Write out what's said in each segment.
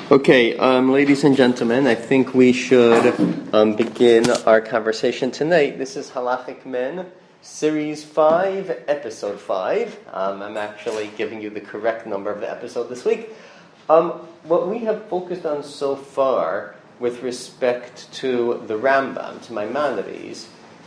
Okay, ladies and gentlemen, I think we should begin our conversation tonight. This is Halachic Men, Series 5, Episode 5. I'm actually giving you the correct number of the episode this week. What we have focused on so far with respect to the Rambam, to Maimonides,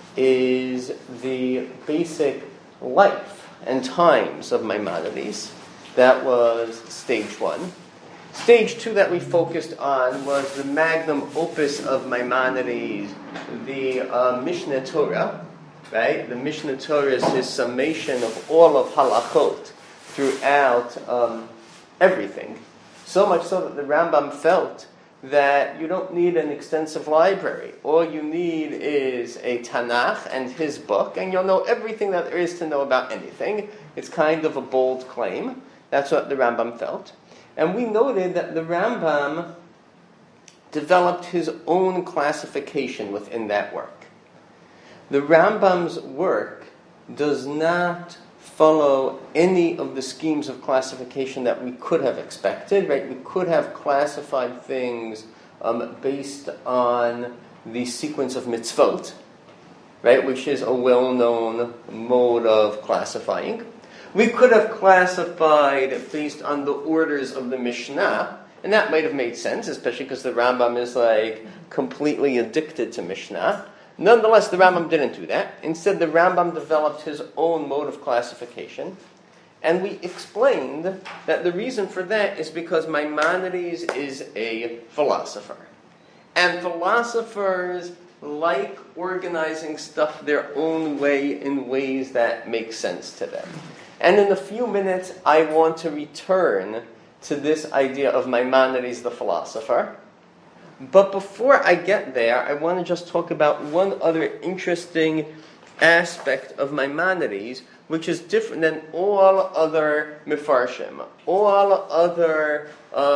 is the basic life and times of Maimonides. That was stage 1. Stage 2 that we focused on was the magnum opus of Maimonides, the Mishneh Torah, right? The Mishneh Torah is his summation of all of halachot throughout everything. So much so that the Rambam felt that you don't need an extensive library. All you need is a Tanakh and his book, and you'll know everything that there is to know about anything. It's kind of a bold claim. That's what the Rambam felt. And we noted that the Rambam developed his own classification within that work. The Rambam's work does not follow any of the schemes of classification that we could have expected, right? We could have classified things based on the sequence of mitzvot, right? Which is a well-known mode of classifying. We could have classified based on the orders of the Mishnah, and that might have made sense, especially because the Rambam is completely addicted to Mishnah. Nonetheless, the Rambam didn't do that. Instead, the Rambam developed his own mode of classification, and we explained that the reason for that is because Maimonides is a philosopher. And philosophers like organizing stuff their own way in ways that make sense to them. And in a few minutes, I want to return to this idea of Maimonides the philosopher. But before I get there, I want to just talk about one other interesting aspect of Maimonides, which is different than all other Mefarshim. All other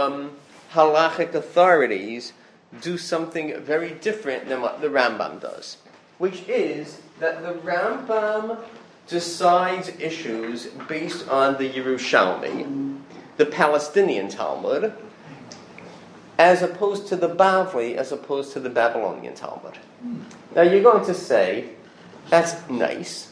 halachic authorities do something very different than what the Rambam does, which is that the Rambam decides issues based on the Yerushalmi, the Palestinian Talmud, as opposed to the Bavli, as opposed to the Babylonian Talmud. Now you're going to say, that's nice.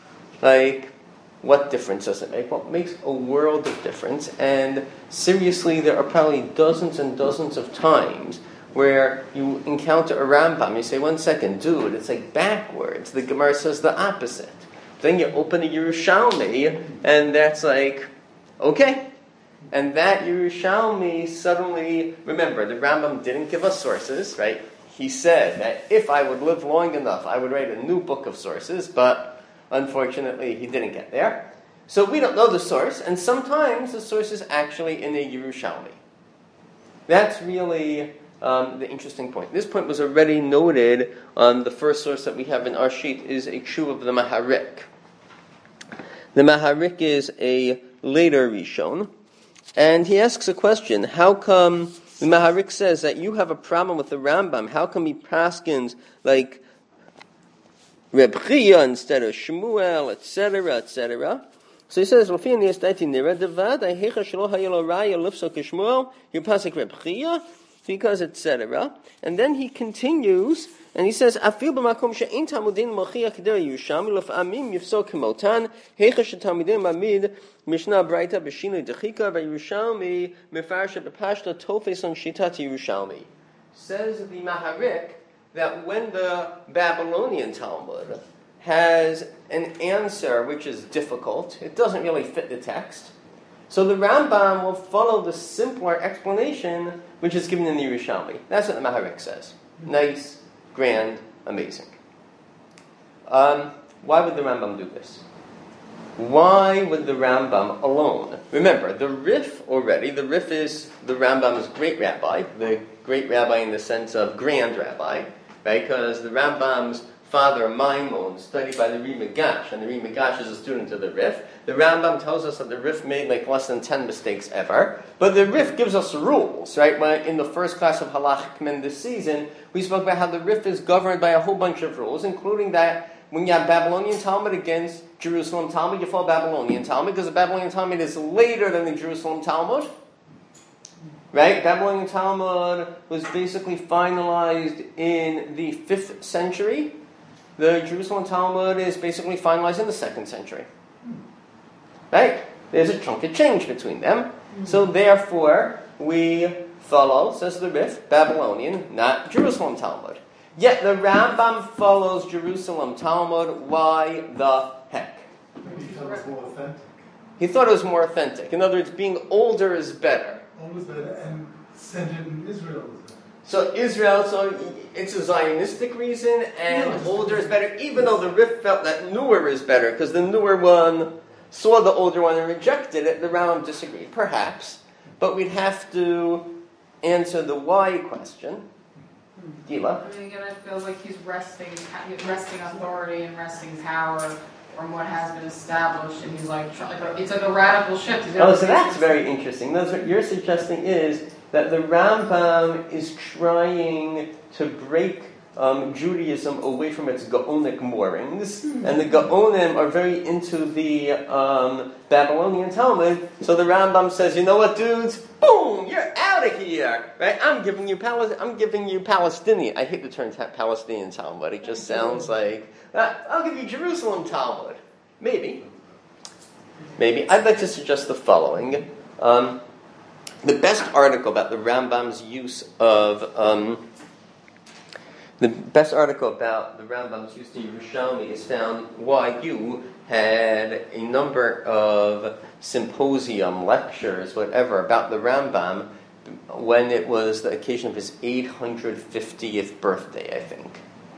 What difference does it make? Well, it makes a world of difference, and seriously, there are probably dozens and dozens of times where you encounter a Rambam, you say, 1 second, dude, it's backwards. The Gemara says the opposite. Then you open a Yerushalmi, and that's okay. And that Yerushalmi suddenly, remember, the Rambam didn't give us sources, right? He said that if I would live long enough, I would write a new book of sources, but unfortunately, he didn't get there. So we don't know the source, and sometimes the source is actually in a Yerushalmi. That's really the interesting point. This point was already noted on the first source that we have in our sheet is a Tshuva of the Maharik. The Maharik is a later Rishon, and he asks a question. How come the Maharik says that you have a problem with the Rambam? How come he paskins like Reb Chia instead of Shmuel, etc., etc.? So he says, you pasik Reb Chia, because etc. And then he continues, and he says, "Afil b'makom she'ein talmudin mochiach der Yerushalmi lef'amim yifsok kemotan heicha she'talmidim mamid Mishnah Braita b'shinui dechika v'Yerushalmi mefarsha b'pashta tofes on shitat Yerushalmi." Says the Maharik that when the Babylonian Talmud has an answer which is difficult, it doesn't really fit the text. So the Rambam will follow the simpler explanation which is given in the Yerushalmi. That's what the Maharik says. Nice, grand, amazing. Why would the Rambam do this? Why would the Rambam alone? Remember, the Rif is the Rambam's great rabbi, the great rabbi in the sense of grand rabbi, right? Because the Rambam's father, Maimon, studied by the Ri Migash, and the Ri Migash is a student of the Rif. The Rambam tells us that the Rif made less than 10 mistakes ever, but the Rif gives us rules, right? When in the first class of Halachic Men this season, we spoke about how the Rif is governed by a whole bunch of rules, including that when you have Babylonian Talmud against Jerusalem Talmud, you follow Babylonian Talmud, because the Babylonian Talmud is later than the Jerusalem Talmud. right? Babylonian Talmud was basically finalized in the 5th century. The Jerusalem Talmud is basically finalized in the 2nd century. Right? There's a chunk of change between them. So therefore, we follow, says the Rif, Babylonian, not Jerusalem Talmud. Yet the Rambam follows Jerusalem Talmud. Why the heck? Maybe he thought it was more authentic. He thought it was more authentic. In other words, being older is better. Older is better, and centered in Israel is better. So Israel, so it's a Zionistic reason, and older is better, even though the Rif felt that newer is better, because the newer one saw the older one and rejected it. The Rambam disagreed, perhaps. But we'd have to answer the why question. Gila? I mean, again, it feels like he's resting authority and resting power from what has been established, and he's like, it's like a radical shift. Oh, so that's very interesting. What you're suggesting is that the Rambam is trying to break Judaism away from its Gaonic moorings, and the Gaonim are very into the Babylonian Talmud. So the Rambam says, you know what, dudes? Boom! You're out of here, right? I'm giving you Palestinian. I hate the term Palestinian Talmud. It just sounds like I'll give you Jerusalem Talmud. Maybe. I'd like to suggest the following. The best article about the Rambam's use of Yerushalmi is found. YU had a number of symposium, lectures, whatever, about the Rambam when it was the occasion of his 850th birthday, I think.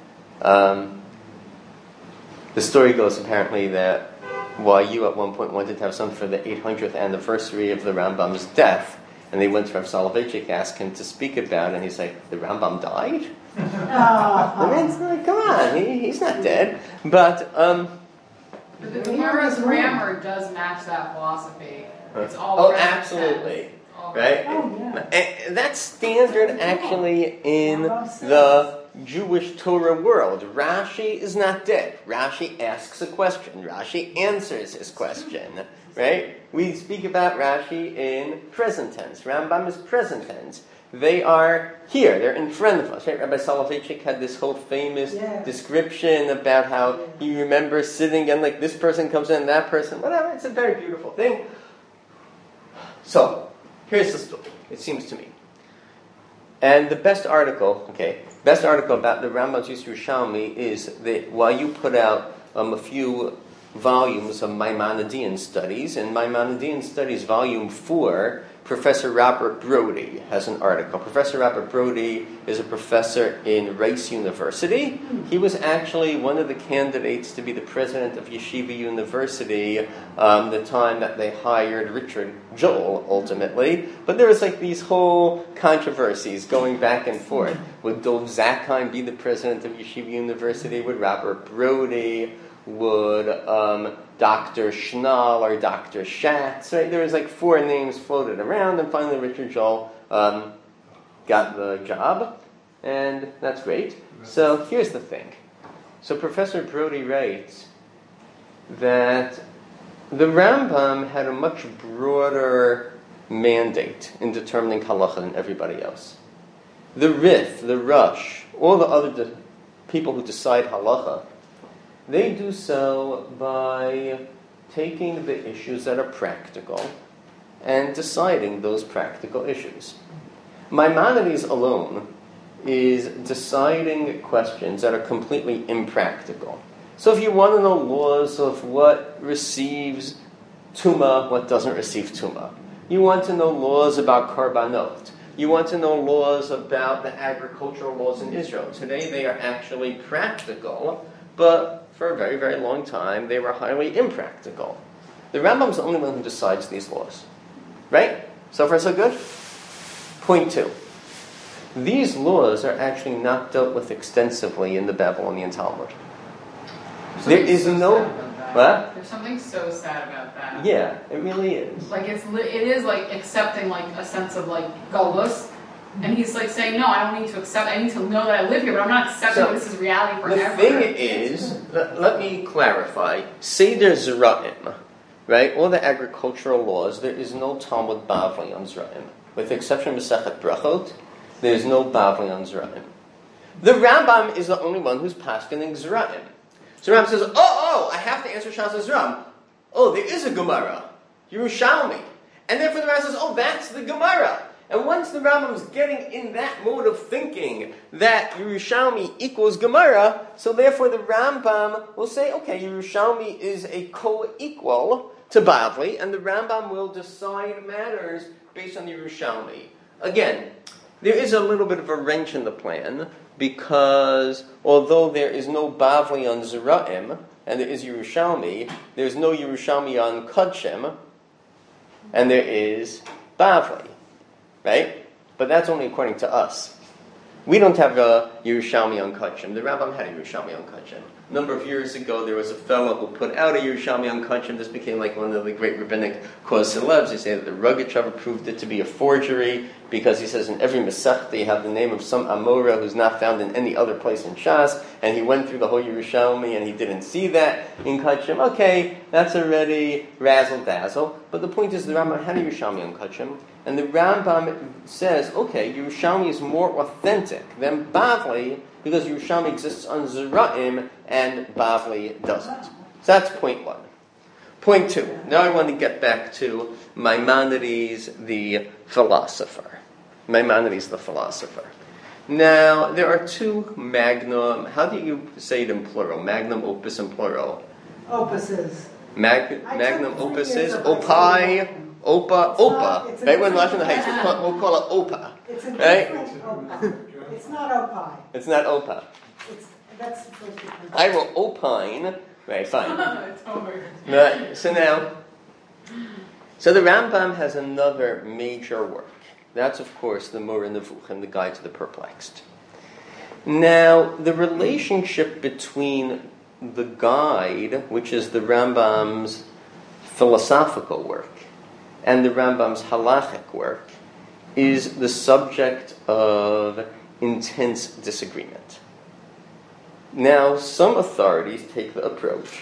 The story goes apparently that YU at one point wanted to have something for the 800th anniversary of the Rambam's death, and they went to Rav Soloveitchik, asked him to speak about it, and he's like, the Rambam died? The man's like, come on, he's not dead. But the Gemara's grammar does match that philosophy. It's all absolutely. Right? And that's standard actually in the Jewish Torah world. Rashi is not dead. Rashi asks a question. Rashi answers his question. Right? We speak about Rashi in present tense. Rambam is present tense. They are here. They're in front of us. Right? Rabbi Soloveitchik had this whole famous description about how he remembers sitting and like this person comes in, that person, whatever. It's a very beautiful thing. So, here's the story, it seems to me. And the best article about the Rambam's use of Yerushalmi is that while you put out a few volumes of Maimonidean Studies, in Maimonidean Studies, Volume 4, Professor Robert Brody has an article. Professor Robert Brody is a professor in Rice University. He was actually one of the candidates to be the president of Yeshiva University the time that they hired Richard Joel, ultimately. But there was like these whole controversies going back and forth. Would Dov Zakheim be the president of Yeshiva University? Would Robert Brody? Would Dr. Schnall or Dr. Schatz, right? There was like 4 names floated around, and finally Richard Joel got the job, and that's great. So here's the thing. So Professor Brody writes that the Rambam had a much broader mandate in determining halacha than everybody else. The Rif, the Rush, all the other people who decide halacha, they do so by taking the issues that are practical and deciding those practical issues. Maimonides alone is deciding questions that are completely impractical. So if you want to know laws of what receives tumah, what doesn't receive tumah, you want to know laws about karbanot, you want to know laws about the agricultural laws in Israel. Today they are actually practical, but for a very, very long time, they were highly impractical. The Rambam's the only one who decides these laws. Right? So far, so good? Point 2. These laws are actually not dealt with extensively in the Babylonian Talmud. There is no... What? There's something so sad about that. Yeah, it really is. Like, it is like accepting like a sense of like galus. And he's like saying, no, I don't need to accept, I need to know that I live here, but I'm not accepting that this is reality forever. The thing is, let me clarify, Seder Zera'im right? All the agricultural laws, there is no Talmud Bavli on Zra'im. With the exception of Masechet Brachot, there is no Bavli on Zra'im. The Rambam is the only one who's paskening Zra'im. So Rambam says, I have to answer Shas Zra'im. Oh, there is a Gemara, Yerushalmi. And therefore the Rambam says, that's the Gemara. And once the Rambam is getting in that mode of thinking that Yerushalmi equals Gemara, so therefore the Rambam will say, okay, Yerushalmi is a co-equal to Bavli, and the Rambam will decide matters based on Yerushalmi. Again, there is a little bit of a wrench in the plan, because although there is no Bavli on Zera'im, and there is Yerushalmi, there's no Yerushalmi on Kodshim, and there is Bavli. Right? But that's only according to us. We don't have a Yerushalmi on Kodshim. The Rambam had a Yerushalmi on Kodshim. A number of years ago, there was a fellow who put out a Yerushalmi on Kodshim. This became like one of the great rabbinic cause celebs. They say that the Rogachover proved it to be a forgery because he says in every Masechta you have the name of some Amora who's not found in any other place in Shas, and he went through the whole Yerushalmi and he didn't see that in Kodshim. Okay, that's already razzle-dazzle. But the point is the Rambam had a Yerushalmi on Kodshim, and the Rambam says, okay, Yerushalmi is more authentic than Bavli because Yerushalmi exists on Zera'im and Bavli doesn't. So that's point one. Point two. Now I want to get back to Maimonides the philosopher. Maimonides the philosopher. Now, there are two magnum, how do you say it in plural? Magnum opus in plural? Opuses. Magnum opuses, opai, opa. Right? When we're in the heights, we'll call it opa. It's a right? different opa. It's not opai. It's not opa. That's supposed to be. I will opine. Right, fine. Right, so the Rambam has another major work. That's, of course, the Moreh Nevuchim, the Guide to the Perplexed. Now, the relationship between the guide, which is the Rambam's philosophical work, and the Rambam's halachic work, is the subject of intense disagreement. Now, some authorities take the approach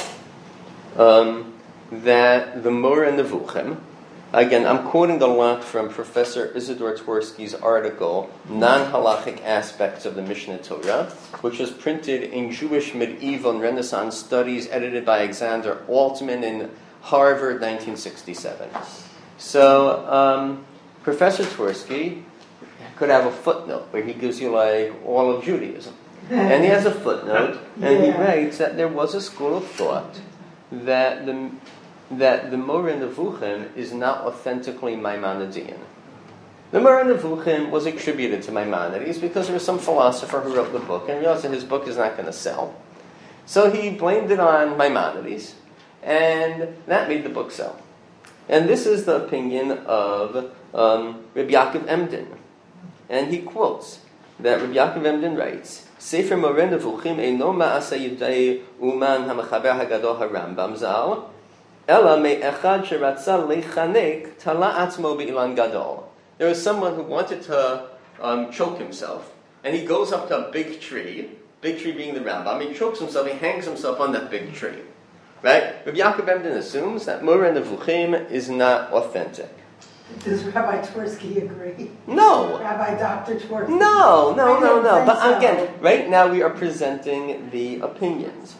that the Moreh Nevuchim, again, I'm quoting a lot from Professor Isidore Twersky's article, Non-Halachic Aspects of the Mishnah Torah, which was printed in Jewish Medieval and Renaissance Studies, edited by Alexander Altman in Harvard, 1967. So, Professor Twersky could have a footnote where he gives you like all of Judaism. And he has a footnote, and he writes that there was a school of thought that the Moreh Nevuchim is not authentically Maimonidean. The Moreh Nevuchim was attributed to Maimonides because there was some philosopher who wrote the book and realized that his book is not going to sell. So he blamed it on Maimonides, and that made the book sell. And this is the opinion of Rabbi Yaakov Emden. And he quotes that Rabbi Yaakov Emden writes, Sefer Moreh Nevuchim eino ma'aseh yudei uman ha'mechaber hagadol harambam zal, ela me'echad sheratza lechanek tala atzmo be'ilan gadol. There was someone who wanted to choke himself, and he goes up to a big tree being the Rambam, he chokes himself, he hangs himself on that big tree. Right? Rabbi Yaakov Emden assumes that Moreh Nevuchim is not authentic. Does Rabbi Twersky agree? No. Rabbi Dr. Twersky? No. But so. again, right now we are presenting the opinions.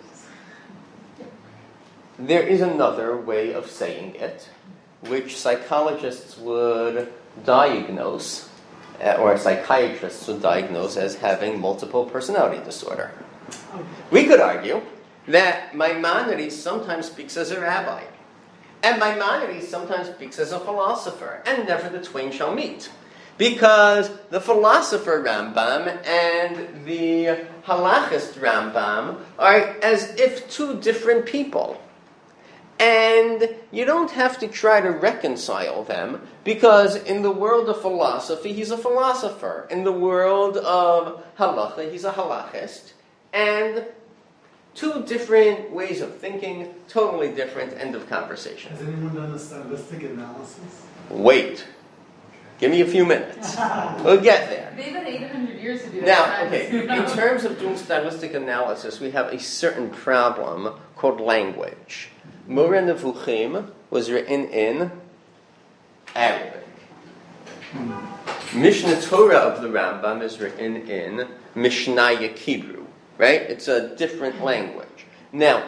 There is another way of saying it, which psychologists would diagnose, or psychiatrists would diagnose as having multiple personality disorder. We could argue that Maimonides sometimes speaks as a rabbi, and Maimonides sometimes speaks as a philosopher, and never the twain shall meet. Because the philosopher Rambam and the halachist Rambam are as if two different people. And you don't have to try to reconcile them, because in the world of philosophy, he's a philosopher. In the world of halacha, he's a halachist. And two different ways of thinking, totally different, end of conversation. Has anyone done a stylistic analysis? Wait. Give me a few minutes. We'll get there. They've had 800 years to do that. Now, okay, in terms of doing stylistic analysis, we have a certain problem called language. Moreh Nevuchim was written in Arabic. Mishnah Torah of the Rambam is written in Mishnayot Hebrew, right? It's a different language. Now,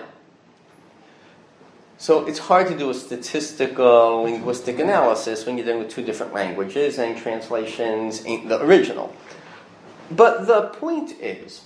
so it's hard to do a statistical linguistic analysis when you're dealing with two different languages and translations ain't the original. But the point is,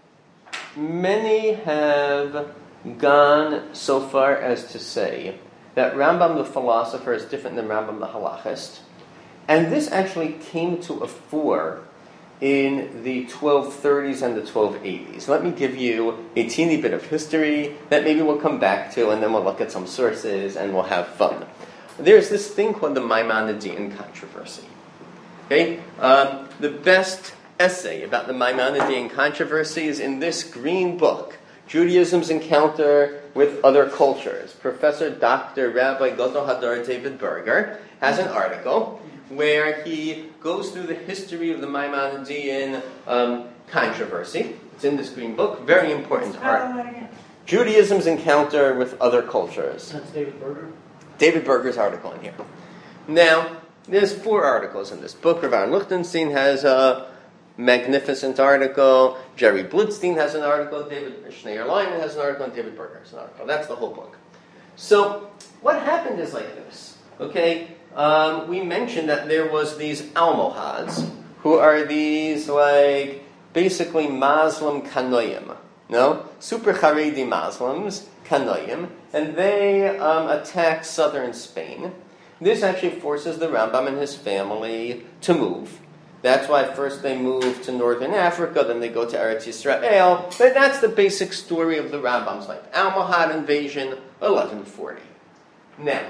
many have gone so far as to say that Rambam the philosopher is different than Rambam the halachist. And this actually came to a fore in the 1230s and the 1280s. Let me give you a teeny bit of history that maybe we'll come back to, and then we'll look at some sources and we'll have fun. There's this thing called the Maimonidean controversy. Okay? The best essay about the Maimonidean controversy is in this green book, Judaism's Encounter with Other Cultures. Professor Dr. Rabbi Gadol Hadar David Berger has an article where he goes through the history of the Maimonidean controversy. It's in this green book. Very important article. Judaism's Encounter with Other Cultures. That's David Berger? David Berger's article in here. Now, there's 4 articles in this book. Rav Aaron Lichtenstein has a magnificent article. Jerry Blutstein has an article. David Schneier Lyman has an article. And David Berger has an article. That's the whole book. So, what happened is like this. Okay? We mentioned that there was these Almohads, who are these, like, basically Muslim Kanoim. No? Super Haredi Muslims, Kanoim. And they attack southern Spain. This actually forces the Rambam and his family to move. That's why first they move to northern Africa, then they go to Eretz Yisrael. But that's the basic story of the Rambam's life. Almohad invasion, 1140. Now,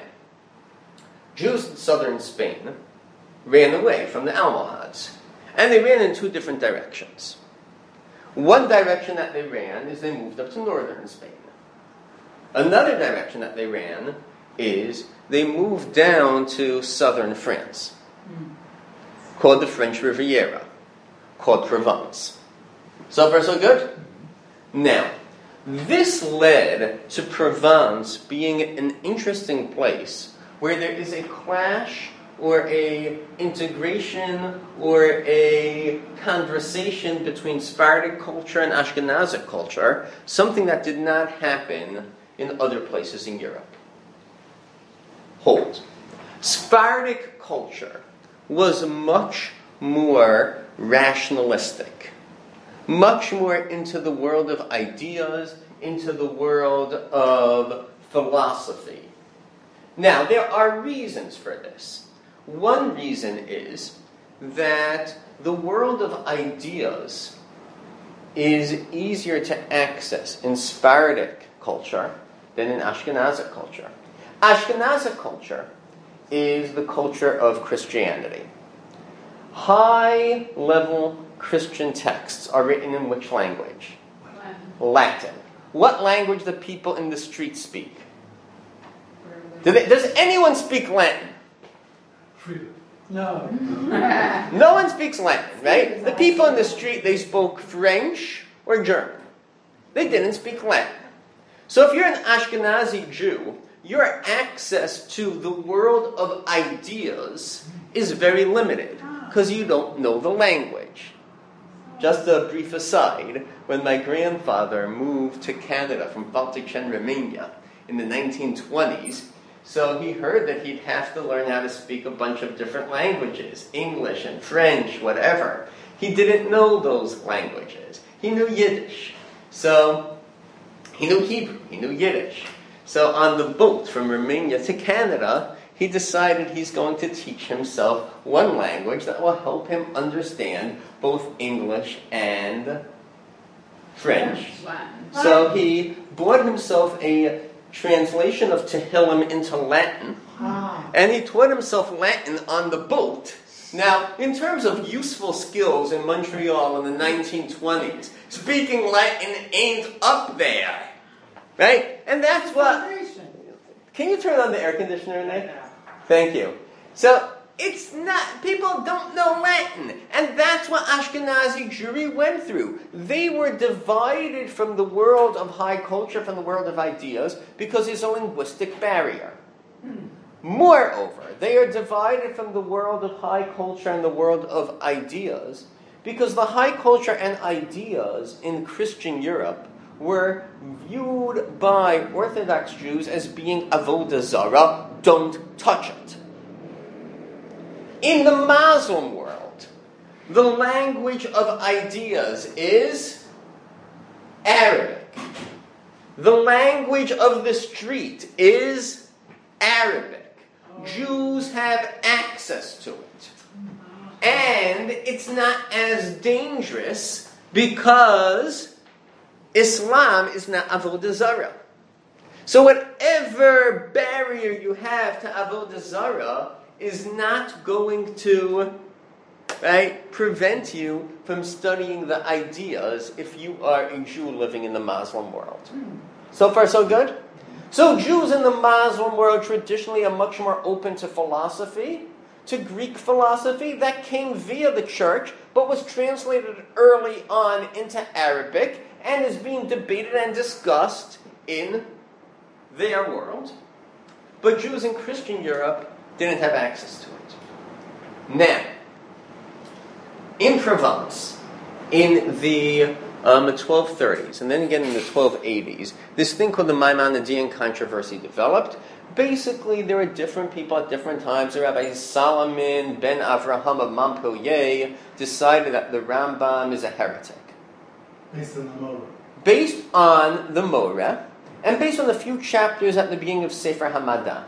Jews in southern Spain ran away from the Almohads. And they ran in 2 different directions. One direction that they ran is they moved up to northern Spain. Another direction that they ran is they moved down to southern France, called the French Riviera, called Provence. So far so good? Now, this led to Provence being an interesting place where there is a clash or a integration or a conversation between Sephardic culture and Ashkenazic culture, something that did not happen in other places in Europe. Hold. Sephardic culture was much more rationalistic, much more into the world of ideas, into the world of philosophy. Now, there are reasons for this. One reason is that the world of ideas is easier to access in Sephardic culture than in Ashkenazic culture. Ashkenazic culture is the culture of Christianity. High-level Christian texts are written in which language? Latin. What language do people in the street speak? Does anyone speak Latin? No. No one speaks Latin, right? The people in the street, they spoke French or German. They didn't speak Latin. So if you're an Ashkenazi Jew, your access to the world of ideas is very limited because you don't know the language. Just a brief aside, when my grandfather moved to Canada from Valtyczyn, Romania in the 1920s, so he heard that he'd have to learn how to speak a bunch of different languages, English and French, whatever. He didn't know those languages. He knew Yiddish. So he knew Hebrew, he knew Yiddish. So on the boat from Romania to Canada, he decided he's going to teach himself one language that will help him understand both English and French. So he bought himself a translation of Tehillim into Latin, and he taught himself Latin on the boat. Now, in terms of useful skills in Montreal in the 1920s, speaking Latin ain't up there, right? And that's what... Can you turn on the air conditioner, Nick? Thank you. So, it's not, people don't know Latin. And that's what Ashkenazi Jewry went through. They were divided from the world of high culture, from the world of ideas, because there's a linguistic barrier. Moreover, they are divided from the world of high culture and the world of ideas, because the high culture and ideas in Christian Europe were viewed by Orthodox Jews as being avodah zarah, don't touch it. In the Muslim world, the language of ideas is Arabic. The language of the street is Arabic. Jews have access to it. And it's not as dangerous because Islam is not avodah zarah. So whatever barrier you have to avodah zarah is not going to prevent you from studying the ideas if you are a Jew living in the Muslim world. So far, so good? So Jews in the Muslim world traditionally are much more open to philosophy, to Greek philosophy that came via the church, but was translated early on into Arabic and is being debated and discussed in their world. But Jews in Christian Europe didn't have access to it. Now, in Provence, in the 1230s, and then again in the 1280s, this thing called the Maimonidean controversy developed. Basically, there were different people at different times. The Rabbi Solomon ben Avraham of Montpellier decided that the Rambam is a heretic. Based on the Morah. Based on the Morah, and based on a few chapters at the beginning of Sefer Hamadah.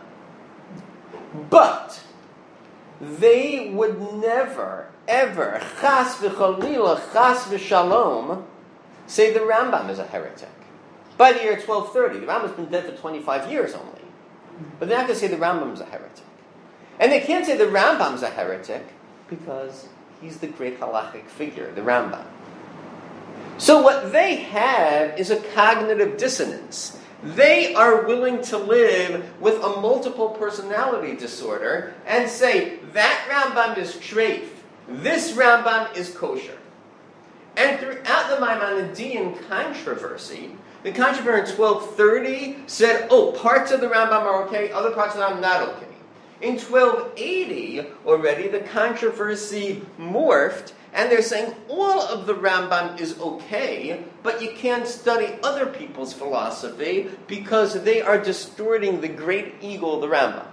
But they would never, ever, chas v'chalila, chas v'shalom, say the Rambam is a heretic. By the year 1230, the Rambam's been dead for 25 years only. But they're not going to say the Rambam's a heretic. And they can't say the Rambam's a heretic because he's the great halachic figure, the Rambam. So what they have is a cognitive dissonance. They are willing to live with a multiple personality disorder and say, that Rambam is treif, this Rambam is kosher. And throughout the Maimonidean controversy, the controversy in 1230 said, parts of the Rambam are okay, other parts of the Rambam not okay. In 1280, already, the controversy morphed, and they're saying all of the Rambam is okay, but you can't study other people's philosophy because they are distorting the great eagle, the Rambam.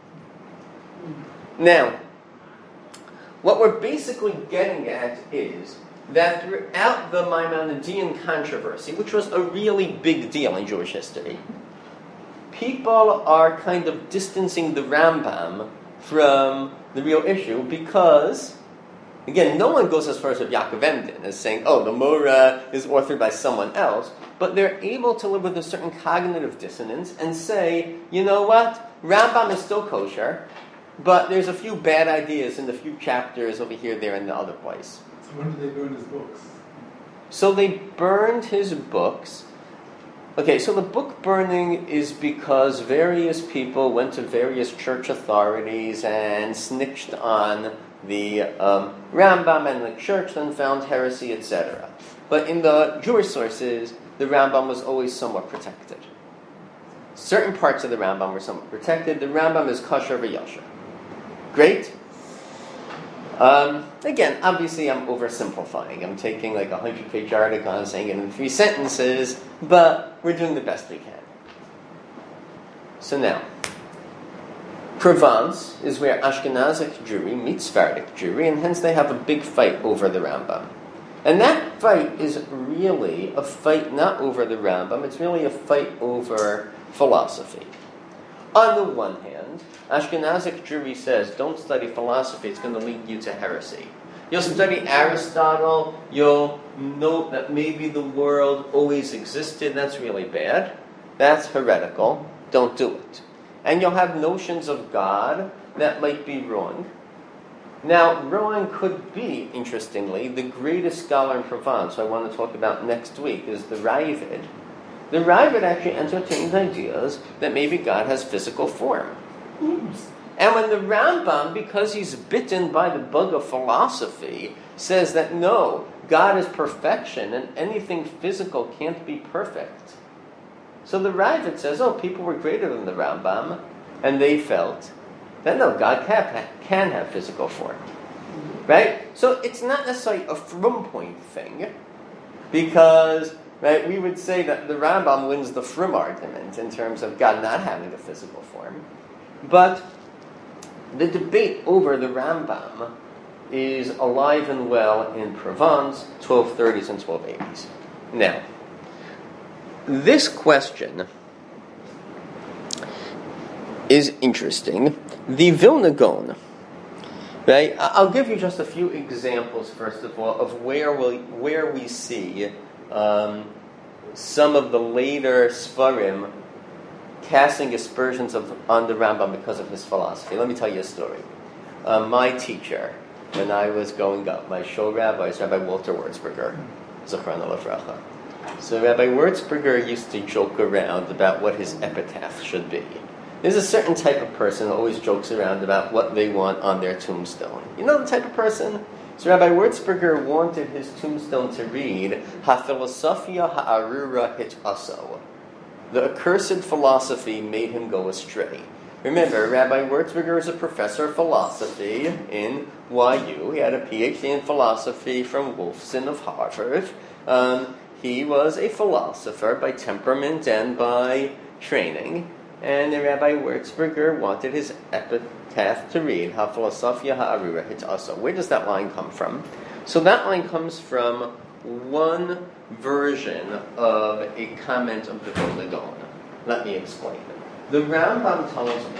Now, what we're basically getting at is that throughout the Maimonidean controversy, which was a really big deal in Jewish history, people are kind of distancing the Rambam from the real issue because, again, no one goes as far as Yaakov Emden as saying, the Morah is authored by someone else, but they're able to live with a certain cognitive dissonance and say, you know what, Rambam is still kosher, but there's a few bad ideas in the few chapters over here, there, and the other place. So when did they burn his books? So they burned his books. Okay, so the book burning is because various people went to various church authorities and snitched on the Rambam, and the church then found heresy, etc. But in the Jewish sources, the Rambam was always somewhat protected. Certain parts of the Rambam were somewhat protected. The Rambam is kosher v'yasher. Great. Again, obviously I'm oversimplifying. I'm taking like a 100-page article and saying it in 3 sentences, but we're doing the best we can. So now, Provence is where Ashkenazic Jewry meets Sephardic Jewry, and hence they have a big fight over the Rambam. And that fight is really a fight not over the Rambam, it's really a fight over philosophy. On the one hand, Ashkenazic Jewry says, don't study philosophy, it's going to lead you to heresy. You'll study Aristotle, you'll note that maybe the world always existed, that's really bad. That's heretical, don't do it. And you'll have notions of God that might be wrong. Now, Rowan could be, interestingly, the greatest scholar in Provence, who I want to talk about next week, is the Ravid. The Ravid actually entertains ideas that maybe God has physical form. And when the Rambam, because he's bitten by the bug of philosophy, says that no, God is perfection and anything physical can't be perfect. So the Raavad says, oh, people were greater than the Rambam, and they felt that no, God can have physical form. Right? So it's not necessarily a from point thing, because right, we would say that the Rambam wins the from argument in terms of God not having a physical form. But the debate over the Rambam is alive and well in Provence, 1230s and 1280s. Now, this question is interesting. The Vilna Gaon, right? I'll give you just a few examples, first of all, of where we see some of the later Sfarim casting aspersions on the Rambam because of his philosophy. Let me tell you a story. My teacher, when I was growing up, my shul rabbi is Rabbi Walter Wurzberger, Zechrona Livracha. So Rabbi Wurzberger used to joke around about what his epitaph should be. There's a certain type of person who always jokes around about what they want on their tombstone. You know the type of person? So Rabbi Wurzberger wanted his tombstone to read, Ha-philosophia ha'arura hit aso. The accursed philosophy made him go astray. Remember, Rabbi Wurzberger is a professor of philosophy in YU. He had a PhD in philosophy from Wolfson of Harvard. He was a philosopher by temperament and by training. And Rabbi Wurzberger wanted his epitaph to read, Ha-philosophia ha'arura hit aso. Where does that line come from? So that line comes from one version of a comment of the Vilna Gaon. Let me explain. The Rambam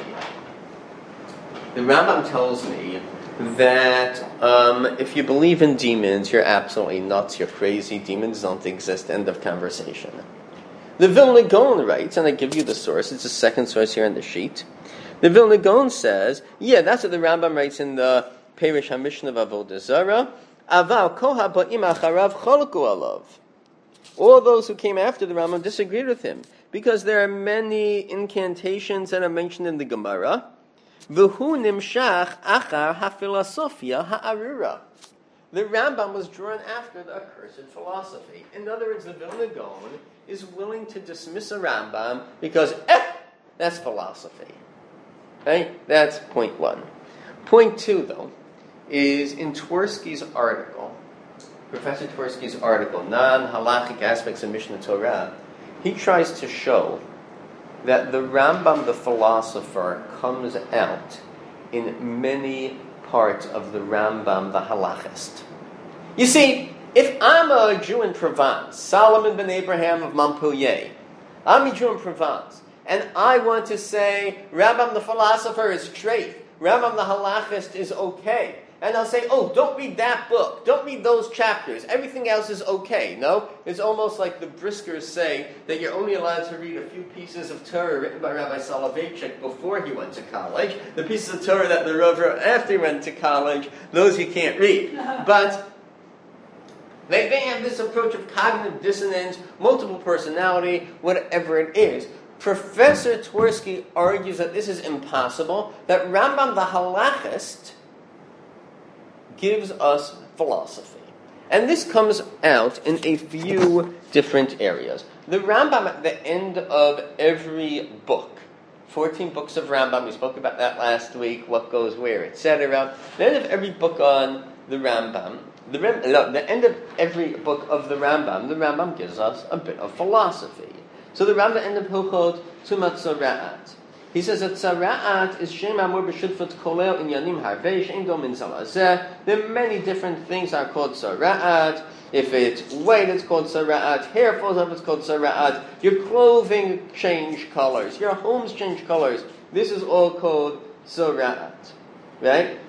tells me that if you believe in demons, you're absolutely nuts, you're crazy, demons don't exist, end of conversation. The Vilna Gaon writes, and I give you the source, it's the second source here on the sheet. The Vilna Gaon says, yeah, that's what the Rambam writes in the Perish HaMishnah of Avodah Zarah, Aval koha ba'im acharav cholaku alav. All those who came after the Rambam disagreed with him, because there are many incantations that are mentioned in the Gemara. V'hu nimshach achar ha-philosophia ha'arura. The Rambam was drawn after the accursed philosophy. In other words, the Vilna Gaon is willing to dismiss a Rambam because, that's philosophy. Right? That's point one. Point two, though, is in Twersky's article, Professor Twersky's article, Non-Halachic Aspects of Mishnah Torah, he tries to show that the Rambam, the philosopher, comes out in many parts of the Rambam, the halachist. You see, if I'm a Jew in Provence, Solomon ben Abraham of Montpellier, I'm a Jew in Provence, and I want to say Rambam the philosopher is straight, Rambam the halachist is okay, and I'll say, oh, don't read that book, don't read those chapters, everything else is okay. No, it's almost like the Briskers say that you're only allowed to read a few pieces of Torah written by Rabbi Soloveitchik before he went to college. The pieces of Torah that the Rav wrote after he went to college, those you can't read. But they have this approach of cognitive dissonance, multiple personality, whatever it is. Professor Twersky argues that this is impossible, that Rambam the halachist gives us philosophy. And this comes out in a few different areas. The Rambam at the end of every book, 14 books of Rambam, we spoke about that last week, what goes where, etc. The end of every book on the Rambam, the end of every book of the Rambam gives us a bit of philosophy. So the Rambam end of Hilchot Tumat Tzara'at. He says that Tzara'at is Shem Amur B'Shutfut Kolel in Yanim Harvei She'en Dom Min Zalazeh. There are many different things that are called Tzara'at. If it's white, it's called Tzara'at. Hair falls off, it's called Tzara'at. Your clothing change colors. Your homes change colors. This is all called Tzara'at. Right?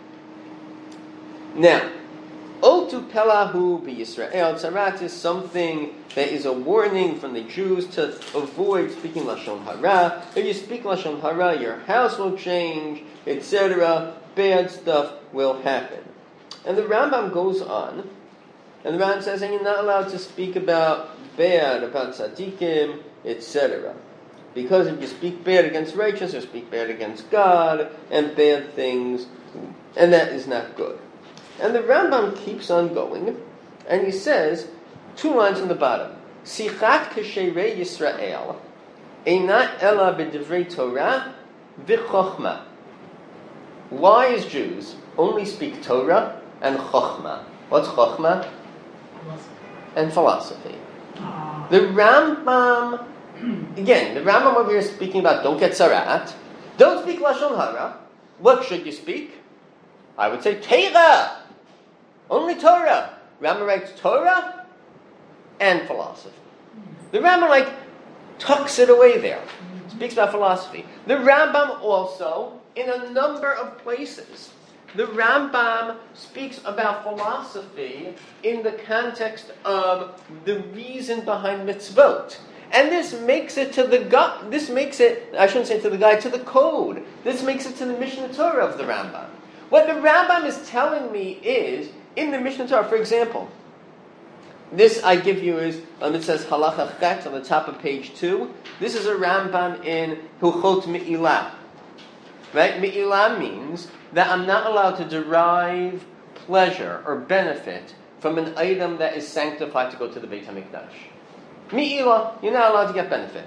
Now, Otu Pelahu B'Yisrael. Tzara'at is something that is a warning from the Jews to avoid speaking Lashon Hara. If you speak Lashon Hara, your house will change, etc. Bad stuff will happen. And the Rambam goes on, and the Rambam says, and you're not allowed to speak about bad, about tzaddikim, etc. Because if you speak bad against righteous, you speak bad against God, and bad things, and that is not good. And the Rambam keeps on going, and he says, 2 lines on the bottom, Sichat Kesherei Yisrael, Eina Ela B'divrei Torah V'chochma. Wise Jews only speak Torah and Chochma. What's Chochma? And philosophy. The Rambam, again, the Rambam over here is speaking about don't get sarat, don't speak Lashon Hara. What should you speak? I would say Torah. Only Torah. Rambam writes Torah and philosophy. The Rambam tucks it away there. Speaks about philosophy. The Rambam also, in a number of places, the Rambam speaks about philosophy in the context of the reason behind mitzvot. And this makes it to the guy, I shouldn't say to the guy, to the code. This makes it to the Mishnah Torah of the Rambam. What the Rambam is telling me is, in the Mishnah Torah, for example, this I give you is, it says Halacha Chet on the top of page 2. This is a Rambam in Hilchot Me'ilah. Right? Me'ilah means that I'm not allowed to derive pleasure or benefit from an item that is sanctified to go to the Beit HaMikdash. Me'ilah, you're not allowed to get benefit.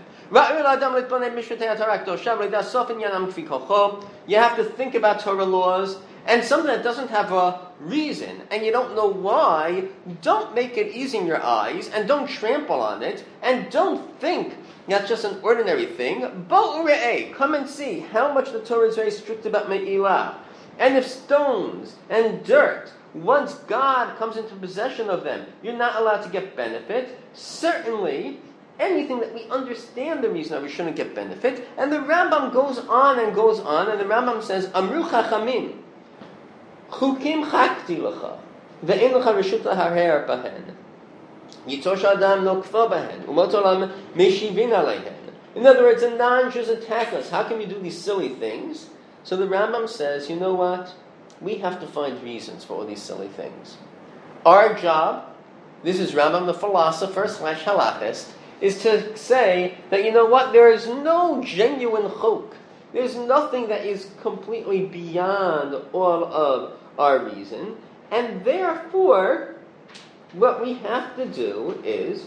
You have to think about Torah laws, and something that doesn't have a reason, and you don't know why, don't make it easy in your eyes, and don't trample on it, and don't think that's just an ordinary thing. Come and see how much the Torah is very strict about Me'ilah. And if stones and dirt, once God comes into possession of them, you're not allowed to get benefit, certainly anything that we understand the reason why we shouldn't get benefit. And the Rambam goes on, and the Rambam says, Amru Chachamim, Chukim chakti lecha, ve'en lecha reshut laharher bahen. Yitosh adam no kfa bahen, umot olam meshivin aleihen. In other words, the non-Jews attack us. How can we do these silly things? So the Rambam says, you know what? We have to find reasons for all these silly things. Our job, this is Rambam the philosopher / halachist, is to say that, you know what? There is no genuine chok. There's nothing that is completely beyond all of our reason. And therefore, what we have to do is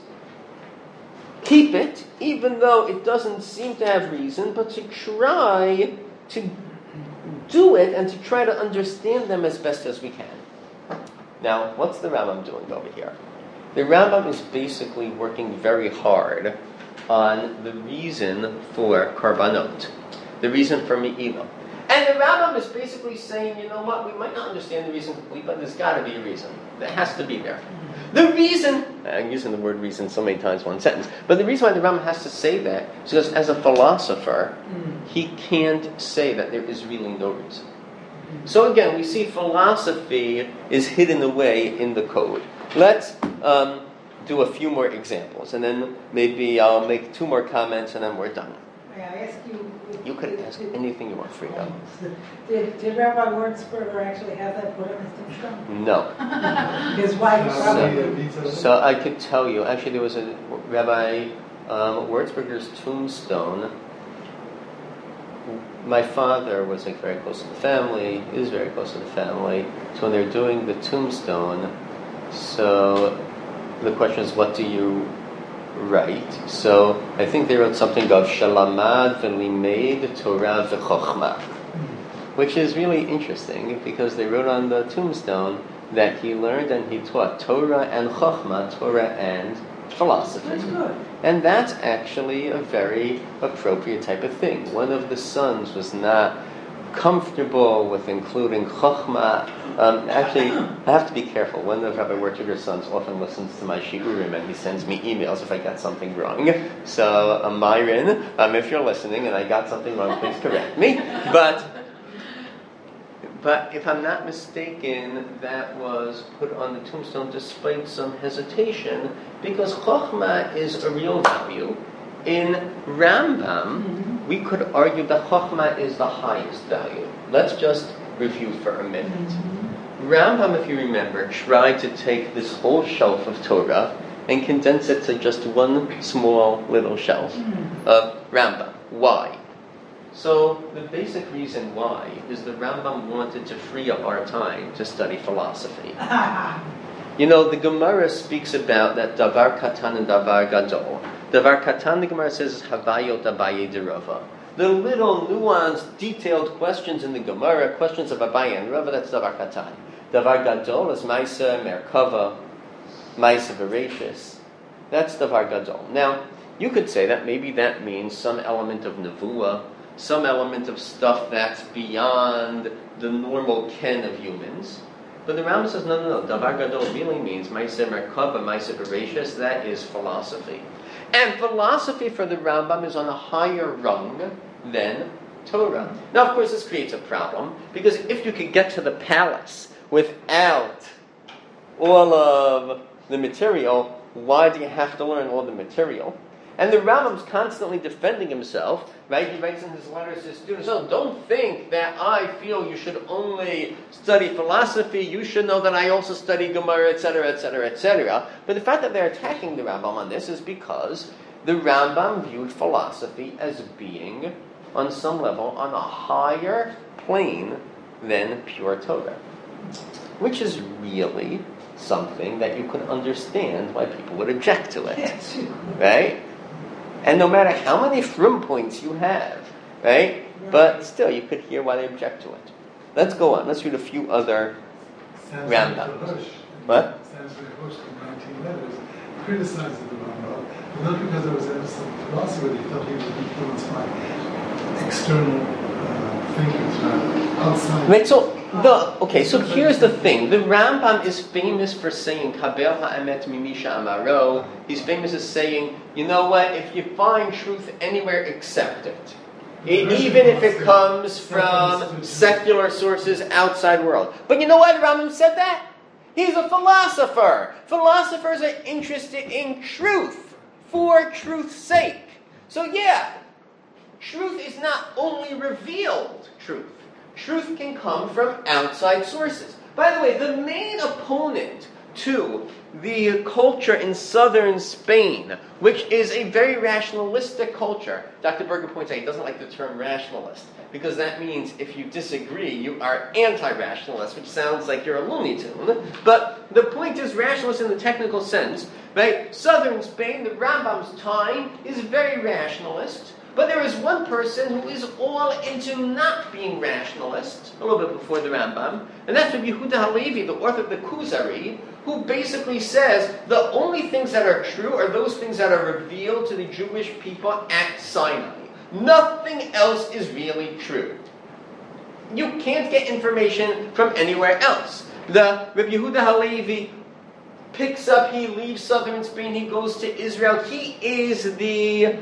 keep it, even though it doesn't seem to have reason, but to try to do it and to try to understand them as best as we can. Now, what's the Rambam doing over here? The Rambam is basically working very hard on the reason for karbanot, the reason for Me'ilah. And the Rambam is basically saying, you know what, we might not understand the reason completely, but there's got to be a reason. There has to be there. The reason, I'm using the word reason so many times in one sentence, but the reason why the Rambam has to say that is because as a philosopher, he can't say that there is really no reason. So again, we see philosophy is hidden away in the code. Let's do a few more examples, and then maybe I'll make 2 more comments, and then we're done. May I ask you? You could ask anything you want, Frida. Did Rabbi Wertzberger actually have that put on his tombstone? No. His wife probably. So I could tell you, actually there was a Rabbi Wertzberger's tombstone. My father was very close to the family, is very close to the family. So when they're doing the tombstone, so the question is, what do you write? So I think they wrote something of Shalamad v'limeid Torah v'chochma, which is really interesting because they wrote on the tombstone that he learned and he taught Torah and chochma, Torah and philosophy. That's good. And that's actually a very appropriate type of thing. One of the sons was not comfortable with including chochma. Actually, I have to be careful. One of Rabbi Wertzberger's sons often listens to my shiurim, and he sends me emails if I got something wrong. So, Myron, if you're listening and I got something wrong, please correct me. But if I'm not mistaken, that was put on the tombstone despite some hesitation, because chochma is a real value. In Rambam, we could argue that chochma is the highest value. Let's just review for a minute. Rambam, if you remember, tried to take this whole shelf of Torah and condense it to just one small little shelf. Rambam. Why? So the basic reason why is the Rambam wanted to free up our time to study philosophy. You know, the Gemara speaks about that davar katan and davar gadol. Davar katan, the Gemara says, is havayot Abaye de Rava. The little nuanced, detailed questions in the Gemara, questions of Abaye and Rava, that's davar katan. Davar gadol is Maisa, Merkava, Maisa Veracious. That's davar gadol. Now, you could say that maybe that means some element of nevuah, some element of stuff that's beyond the normal ken of humans. But the Rambam says, no. Davar gadol really means Maisa Merkava, Maisa Veracious. That is philosophy. And philosophy for the Rambam is on a higher rung than Torah. Now, of course, this creates a problem, because if you could get to the palace without all of the material, why do you have to learn all the material? And the Rambam's constantly defending himself, right? He writes in his letters to his students, oh, don't think that I feel you should only study philosophy, you should know that I also study Gemara, etc., etc., etc. But the fact that they're attacking the Rambam on this is because the Rambam viewed philosophy as being, on some level, on a higher plane than pure Torah. Which is really something that you could understand why people would object to it. Yes. Right? And no matter how many frum points you have, right? But still, you could hear why they object to it. Let's go on. Let's read a few other Rambams. What? Sanskrit Hosh in 19 letters criticized the Rambam, but not because there was some philosophy that he thought he was influenced by external thinkers, right? Outside. Right, so here's the thing. The Rambam is famous for saying, Kabel ha'emet mimisha amaro. He's famous as saying, you know what, if you find truth anywhere, accept it. Even if it comes from secular sources outside world. But you know why the Rambam said that? He's a philosopher. Philosophers are interested in truth, for truth's sake. So yeah, truth is not only revealed truth. Truth can come from outside sources. By the way, the main opponent to the culture in southern Spain, which is a very rationalistic culture, Dr. Berger points out he doesn't like the term rationalist, because that means if you disagree, you are anti-rationalist, which sounds like you're a Looney Tune. But the point is rationalist in the technical sense, right? Southern Spain, the Rambam's time, is very rationalist. But there is one person who is all into not being rationalist, a little bit before the Rambam, and that's Rabbi Yehuda Halevi, the author of the Kuzari, who basically says the only things that are true are those things that are revealed to the Jewish people at Sinai. Nothing else is really true. You can't get information from anywhere else. The Rabbi Yehuda Halevi picks up, he leaves southern Spain, he goes to Israel. He is the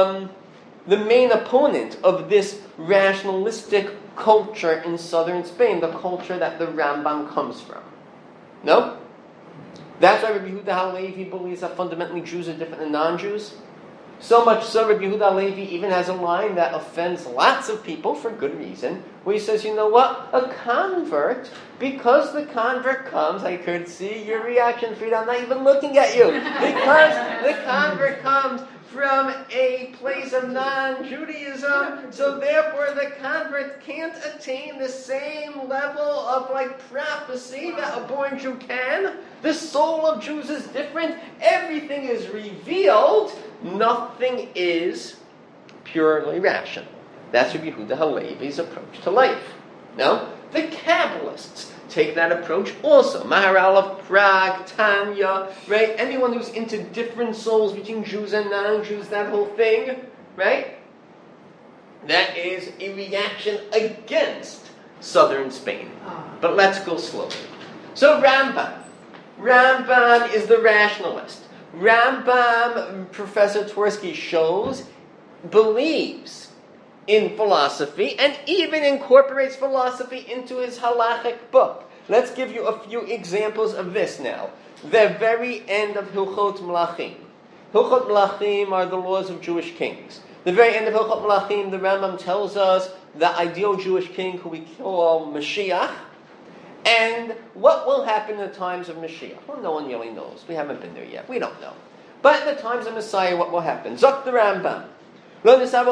main opponent of this rationalistic culture in southern Spain, the culture that the Rambam comes from. No? That's why Rabbi Yehuda Halevi believes that fundamentally Jews are different than non-Jews. So much so, Rabbi Yehuda Halevi even has a line that offends lots of people for good reason, where he says, you know what? A convert, because the convert comes, I could see your reaction, Frida, I'm not even looking at you, because the convert comes from a place of non-Judaism, so therefore the convert can't attain the same level of prophecy that a born Jew can. The soul of Jews is different. Everything is revealed. Nothing is purely rational. That's Rabbi Yehuda Halevi's approach to life. No? The Kabbalists take that approach also. Maharal of Prague, Tanya, right? Anyone who's into different souls between Jews and non-Jews, that whole thing, right? That is a reaction against southern Spain. But let's go slowly. So Rambam. Rambam is the rationalist. Rambam, Professor Twersky shows, believes in philosophy, and even incorporates philosophy into his halachic book. Let's give you a few examples of this now. The very end of Hilchot Melachim. Hilchot Melachim are the laws of Jewish kings. The very end of Hilchot Melachim, the Rambam tells us the ideal Jewish king who we call Mashiach, and what will happen in the times of Mashiach. Well, no one really knows. We haven't been there yet. We don't know. But in the times of Messiah, what will happen? Zok the Rambam. We don't desire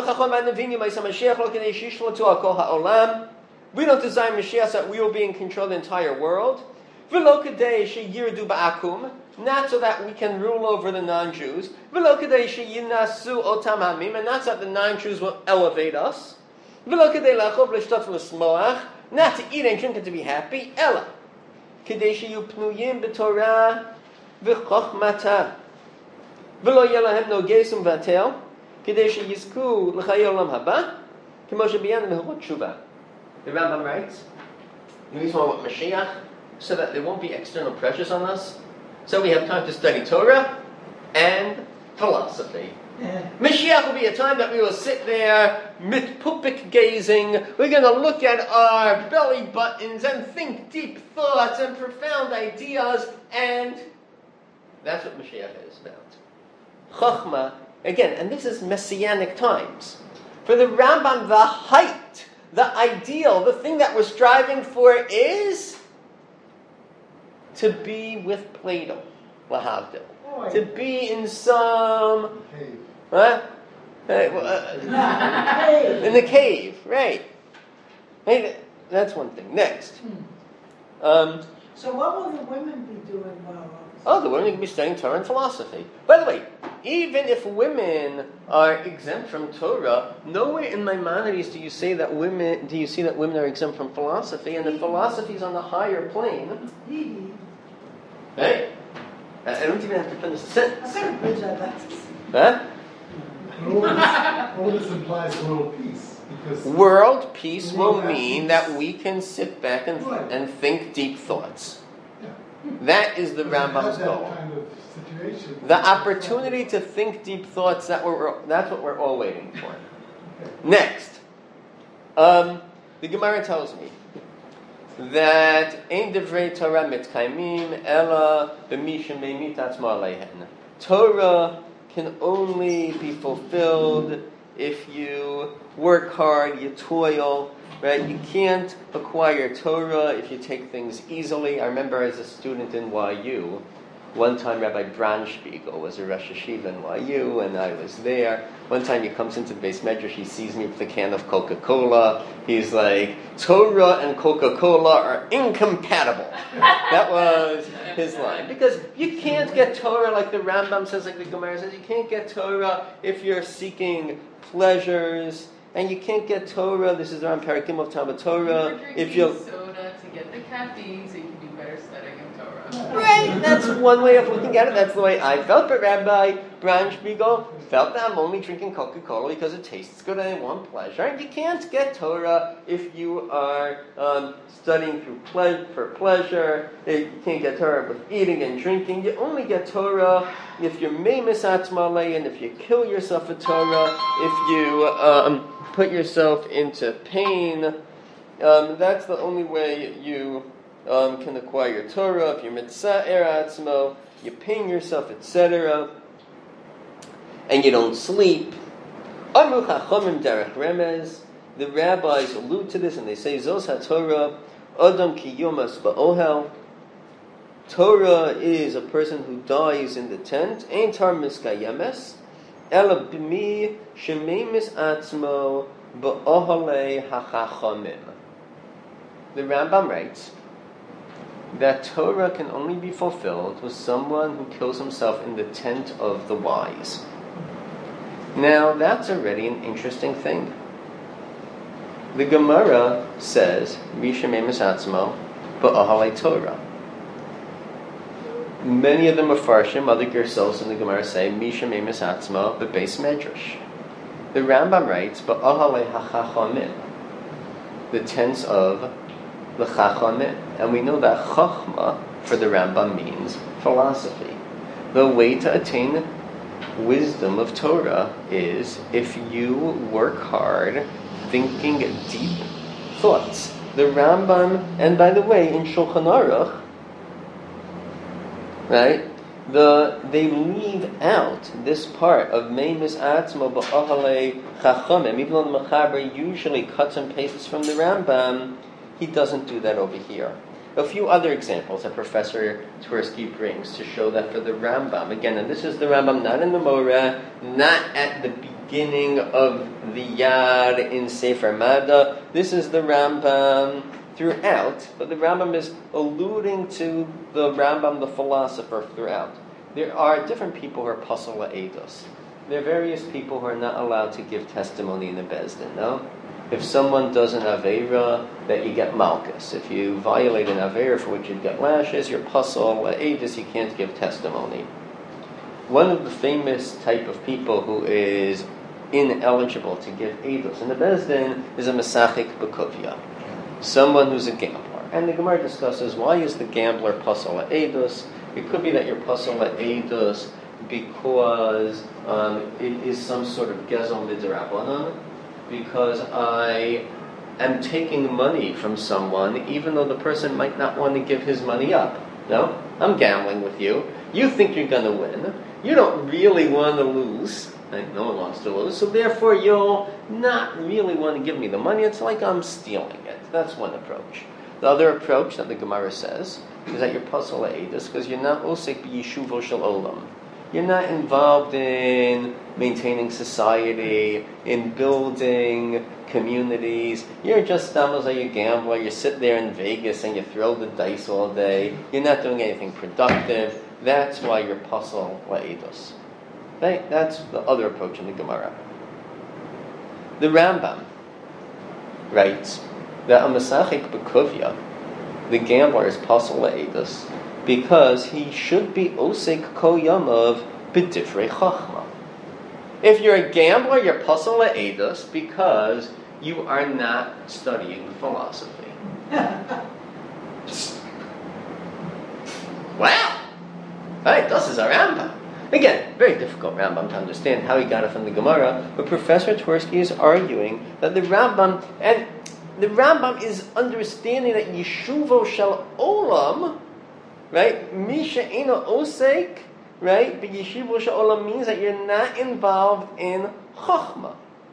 Mashiach that we will be in control of the entire world. Not so that we can rule over the non-Jews. And not so that the non-Jews will elevate us. Not to eat and drink and to be happy. Ella. The Rambam writes, we just want Mashiach so that there won't be external pressures on us. So we have time to study Torah and philosophy. Mashiach will be a time that we will sit there, mitpupik gazing. We're going to look at our belly buttons and think deep thoughts and profound ideas, and that's what Mashiach is about. Chochmah, again, and this is messianic times. For the Rambam, the height, the ideal, the thing that we're striving for is to be with Plato, lahavdil. To be in some... Huh? In the cave, right. That's one thing. Next. So what will the women be doing while... the women can be studying Torah and philosophy. By the way, even if women are exempt from Torah, nowhere in Maimonides do you see that women are exempt from philosophy, and the philosophy is on the higher plane. Right? I don't even have to finish the sentence. Huh? All this implies world peace. Because world peace will mean that we can sit back and think deep thoughts. Yeah. That is the Rambam's goal. Kind of situation, the opportunity to think deep thoughts, that's what we're all waiting for. Okay. Next. The Gemara tells me that Ein Divrei Torah Mitkaimim Ela B'Mishem Meimit Atzmo Aleihen. Torah can only be fulfilled if you work hard, you toil, right? You can't acquire Torah if you take things easily. I remember as a student in YU, one time Rabbi Braunspiegel was a Rosh Hashiva in YU, and I was there. One time he comes into the Beis Medrash, he sees me with a can of Coca-Cola. He's like, Torah and Coca-Cola are incompatible. That was his line. Because you can't get Torah like the Rambam says, like the Gemara says. You can't get Torah if you're seeking pleasures. And you can't get Torah, this is around Parakim of Talmud Torah, if you're... soda to get the caffeine so you can do better studying of Torah. Right, that's one way of looking at it. That's the way I felt. But Rabbi Braunspiegel felt that I'm only drinking Coca-Cola because it tastes good and I want pleasure. And you can't get Torah if you are studying for pleasure. You can't get Torah with eating and drinking. You only get Torah if you're meimis atzmalei, and if you kill yourself for Torah, if you put yourself into pain. That's the only way you can acquire Torah. If you're mitza'er atzmo, you pain yourself, etc., and you don't sleep. Amru chachamim derech remez. The rabbis allude to this and they say, Zos HaTorah, Adam ki yomas ba'ohel. Torah is a person who dies in the tent. Ein tar miskayemes. Ela b'mi shemeimis atzmo ba'ohalei hachachamim. The Rambam writes that Torah can only be fulfilled with someone who kills himself in the tent of the wise. Now, that's already an interesting thing. The Gemara says, Mishameimis atzmo ba'ahalei Torah. Many of them are farshim, other gersos in the Gemara say, Mishameimis atzmo b'beis medrash. The Rambam writes, ba'ahalei hachachamim, the tents of the chachamim. And we know that chachma for the Rambam means philosophy. The way to attain wisdom of Torah is if you work hard thinking deep thoughts. The Rambam, and by the way, in Shulchan Aruch, right, they leave out this part of Meimis Atzmo Ba'ahalei Chachamim. Even though the Mechaber usually cuts and pastes from the Rambam, he doesn't do that over here. A few other examples that Professor Twersky brings to show that for the Rambam, again, and this is the Rambam not in the Moreh, not at the beginning of the Yad in Sefer Mada. This is the Rambam throughout, but the Rambam is alluding to the Rambam, the philosopher, throughout. There are different people who are pasal la'edus. There are various people who are not allowed to give testimony in the Beis Din, no? If someone does an Aveira, that you get Malchus. If you violate an Aveira for which you get lashes, you're pasal la'edus, you can't give testimony. One of the famous type of people who is ineligible to give edus in the Beis Din is a Mesachik B'Kovya, someone who's a gambler. And the Gemara discusses, why is the gambler pasal la'edus? It could be that you're pasal la'edus because it is some sort of gezel midrabanan, because I am taking money from someone even though the person might not want to give his money up. No? I'm gambling with you. You think you're going to win. You don't really want to lose. No one wants to lose. So therefore you'll not really want to give me the money. It's like I'm stealing it. That's one approach. The other approach that the Gemara says is that you're pasal la'edus because you're not osek b'yeshuvo shel olam. You're not involved in maintaining society, in building communities. You're just a gambler. You sit there in Vegas and you throw the dice all day. You're not doing anything productive. That's why you're pasal la'edus. Right? That's the other approach in the Gemara. The Rambam writes that a Mesachik B'Kovya, the gambler, is pasal la'edus because he should be osek kol yamav b'divrei chachma. If you're a gambler, you're pasal la'edus because you are not studying philosophy. Wow! Right, this is our Rambam. Again, very difficult Rambam to understand how he got it from the Gemara, but Professor Twersky is arguing that the Rambam is understanding that Yeshuvo Shel Olam, right, Misha Ena Osek, right, but Yeshuvo Shel Olam means that you're not involved in Chachma.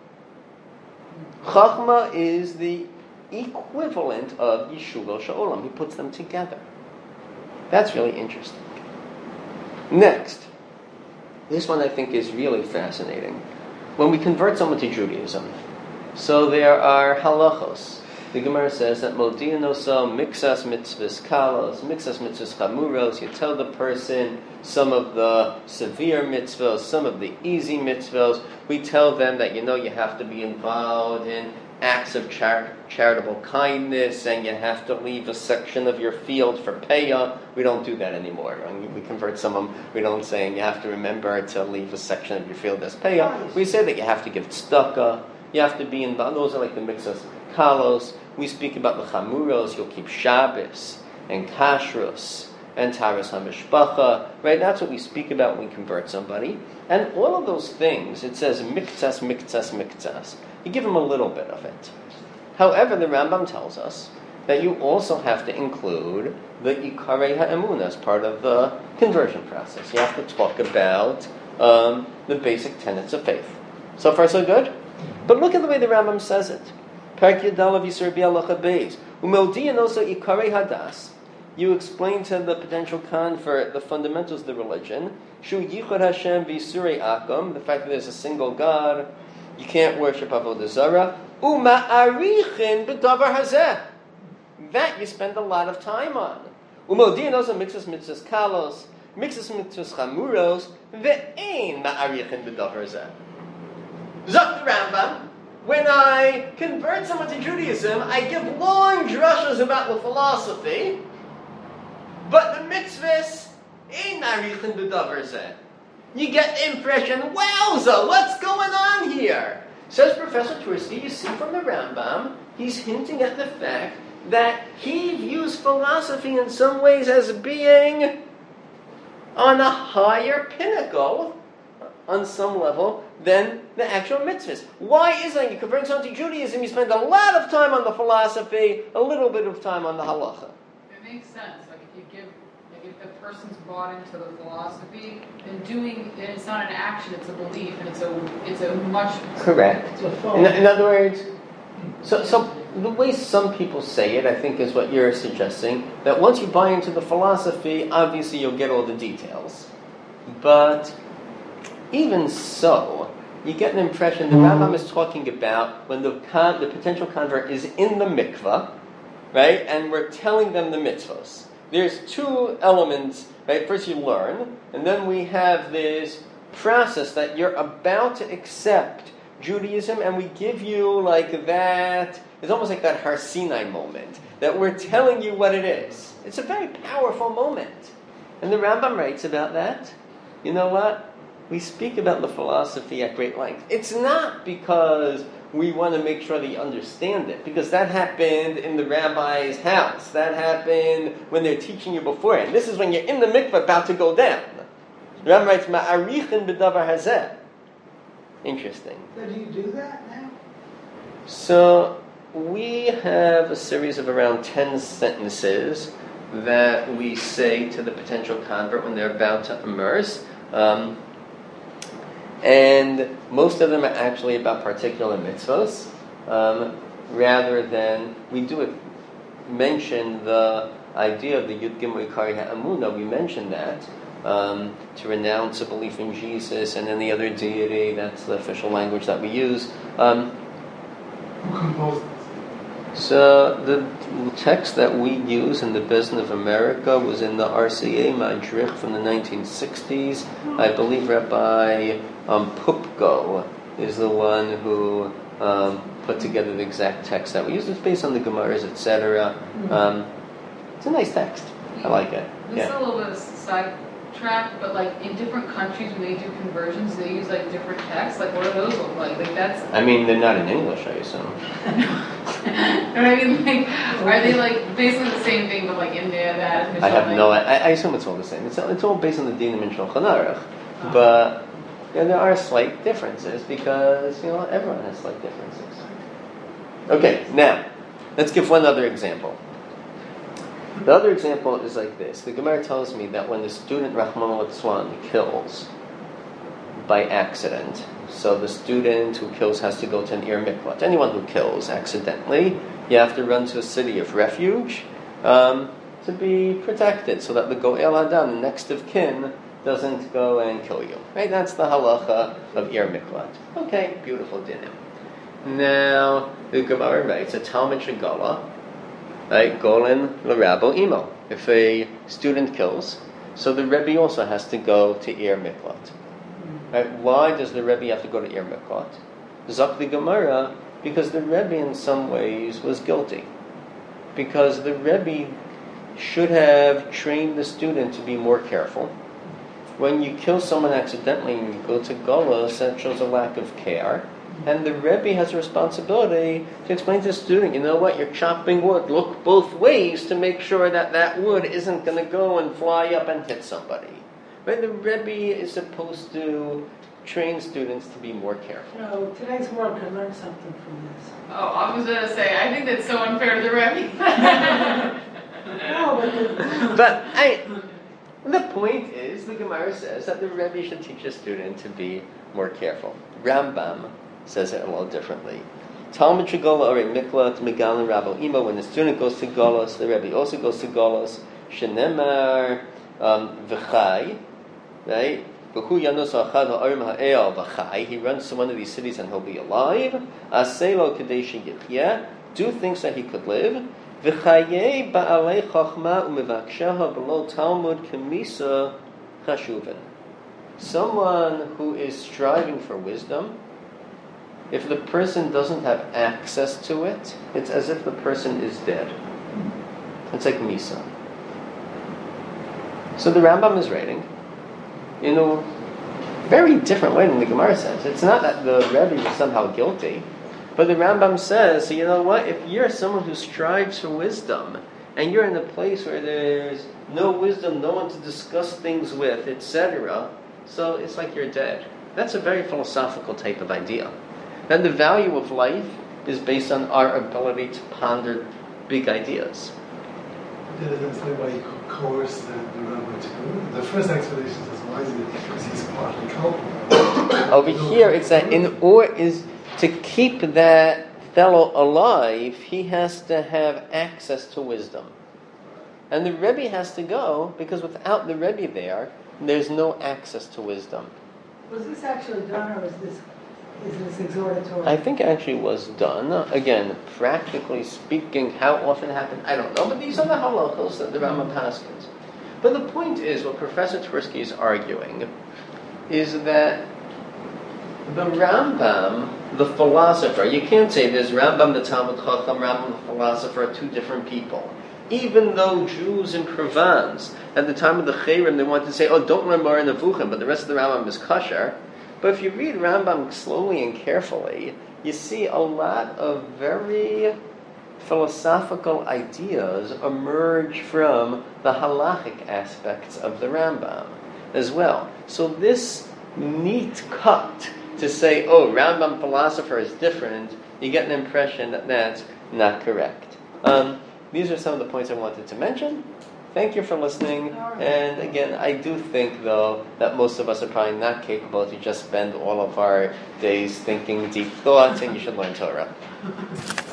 Chachma is the equivalent of Yeshuvo Shel Olam. He puts them together. That's really interesting. Next. This one I think is really fascinating. When we convert someone to Judaism, so there are halachos. The Gemara says that Modi'in osa mixas mitzvahs kalos, mixas mitzvahs chamuros. You tell the person some of the severe mitzvahs, some of the easy mitzvahs. We tell them that you have to be involved in acts of charitable kindness, and you have to leave a section of your field for payah. We don't do that anymore. When we convert someone, we don't say you have to remember to leave a section of your field as payah. We say that you have to give tzedakah. You have to be involved. Those are like the mixas kalos. We speak about the chamuros. You'll keep Shabbos and kashrus and taras hamishpacha. Right? That's what we speak about when we convert somebody. And all of those things, it says miktsas, miktsas, miktsas. You give them a little bit of it. However, the Rambam tells us that you also have to include the Ikarei HaEmunah as part of the conversion process. You have to talk about the basic tenets of faith. So far, so good? But look at the way the Rambam says it. Perek Yudal of Yisur B'Halacha Beis. U'Modi'in also Ikarei Hadas. You explain to the potential convert the fundamentals of the religion. Shu Yichud Hashem V'Yisurei Akum, the fact that there's a single God. You can't worship Avodah Zarah. Uma'arichin b'davar hazeh. That you spend a lot of time on. Umodi'in also mixes mitzvahs kalos, mixes mitzvahs chamuros, ve'ein ma'arichin b'davar hazeh. Zok the Rambam. When I convert someone to Judaism, I give long drushes about the philosophy, but the mitzvahs ein ma'arichin b'davar hazeh. You get the impression, wowza, what's going on here? Says Professor Twersky, you see from the Rambam, he's hinting at the fact that he views philosophy in some ways as being on a higher pinnacle, on some level, than the actual mitzvahs. Why is that? You convert someone to Judaism, you spend a lot of time on the philosophy, a little bit of time on the halacha. It makes sense. If the person's bought into the philosophy, then it's not an action, it's a belief, and it's a much correct. In other words, so the way some people say it, I think, is what you're suggesting, that once you buy into the philosophy, obviously you'll get all the details. But even so, you get an impression the Rambam is talking about when the potential convert is in the mikvah, right? And we're telling them the mitzvahs. There's two elements, right? First you learn, and then we have this process that you're about to accept Judaism, and we give you like that, it's almost like that Har Sinai moment, that we're telling you what it is. It's a very powerful moment. And the Rambam writes about that. You know what? We speak about the philosophy at great length. It's not because we want to make sure that you understand it, because that happened in the rabbi's house. That happened when they're teaching you beforehand. This is when you're in the mikvah about to go down. The Rambam writes, Ma'arichin b'davar hazeh. Interesting. So do you do that now? So we have a series of around 10 sentences that we say to the potential convert when they're about to immerse. And most of them are actually about particular mitzvahs, rather than, we do mention the idea of the Yud Gimel Ikari HaEmunah, we mentioned that, to renounce a belief in Jesus and any other deity. That's the official language that we use. Who composed this? So the text that we use in the Bezin of America was in the RCA Madrich from the 1960s. I believe Rabbi Pupko is the one who put together the exact text that we use. It's based on the Gemaras, etc. It's a nice text. I like it. This is a little bit of a sidetrack, but like in different countries when they do conversions, they use like different texts. Like what do those look like? Like that's. I mean, they're not in English, I assume. I mean, like, are they like basically the same thing, but like India, that? I have no. I assume it's all the same. It's all based on the Dinim in Shulchan Aruch, but there are slight differences because everyone has slight differences. Okay, now let's give one other example. The other example is like this. The Gemara tells me that when the student Rahman al-Tzwan kills by accident, so the student who kills has to go to an Ir Mikvat. Anyone who kills accidentally, you have to run to a city of refuge to be protected, so that the Go'el Adam, the next of kin, doesn't go and kill you. Right? That's the halacha of Ir Mikvat. Okay, beautiful dinim. Now, the Gemara writes, a Talmud Shagala, right, Golen l'Rabbo Imo. If a student kills, so the Rebbe also has to go to Ir Mikvat. Right? Why does the Rebbe have to go to Ir Mikvat? Zok the Gemara, because the Rebbe in some ways was guilty. Because the Rebbe should have trained the student to be more careful. When you kill someone accidentally and you go to Golos, that shows a lack of care. And the Rebbe has a responsibility to explain to the student, you know what, you're chopping wood, look both ways to make sure that that wood isn't going to go and fly up and hit somebody. Right? The Rebbe is supposed to train students to be more careful. No, today's world can learn something from this. Oh, I was going to say, I think that's so unfair to the Rebbe. No, But the point is, the Gemara says that the Rebbe should teach a student to be more careful. Rambam says it a little differently. Talmud Shagola or Miklat Megalan Rabo Imo. When the student goes to Golos, the Rebbe also goes to Golos. Shenemar V'chai, right? He runs to one of these cities and he'll be alive. Aselo Kadesh Yichya. Do things that he could live. V'chaye ba'alei chachma u'mevakshaha below Talmud kemisa chashuven. Someone who is striving for wisdom, if the person doesn't have access to it, it's as if the person is dead. It's like Misa. So the Rambam is writing in a very different way than the Gemara says. It's not that the Rebbe was somehow guilty, but the Rambam says, so you know what, if you're someone who strives for wisdom, and you're in a place where there's no wisdom, no one to discuss things with, etc., so it's like you're dead. That's a very philosophical type of idea. And the value of life is based on our ability to ponder big ideas. That's like why he coerced the rabbi to go. The first explanation is why is it because he's partly culpable. Over here, it's that is to keep that fellow alive, he has to have access to wisdom. And the Rebbe has to go, because without the Rebbe there's no access to wisdom. was this actually done, or was this is this exhortatory? I think actually was done. Again, practically speaking, how often it happened, I don't know. But these are the halachos that the Rambam paskins. But the point is, what Professor Tversky is arguing is that the Rambam, the philosopher, you can't say there's Rambam the Talmud Chacham, Rambam the philosopher are two different people. Even though Jews in Provence, at the time of the Chayrim, they wanted to say, oh, don't learn Moreh Nevuchim, but the rest of the Rambam is kosher. But if you read Rambam slowly and carefully, you see a lot of very philosophical ideas emerge from the halachic aspects of the Rambam as well. So this neat cut to say, oh, Rambam philosopher is different, you get an impression that that's not correct. These are some of the points I wanted to mention. Thank you for listening. And again, I do think, though, that most of us are probably not capable to just spend all of our days thinking deep thoughts, and you should learn Torah.